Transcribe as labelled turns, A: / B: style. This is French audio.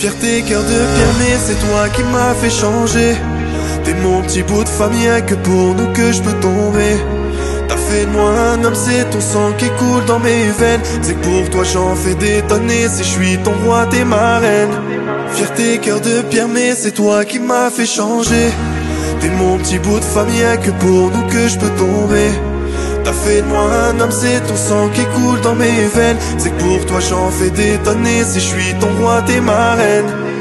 A: Fierté, cœur de pierre, mais c'est toi qui m'as fait changer. T'es mon petit bout de famille, rien que pour nous que je peux tomber. T'as fait de moi un homme, c'est ton sang qui coule dans mes veines. C'est que pour toi j'en fais des tonnes, et si je suis ton roi, t'es ma reine. Fierté, cœur de pierre, mais c'est toi qui m'as fait changer. T'es mon petit bout de famille, rien que pour nous que je peux tomber. T'as fait de moi un homme, c'est ton sang qui coule dans mes veines. C'est que pour toi j'en fais des tonnes, et si je suis ton roi, t'es ma reine.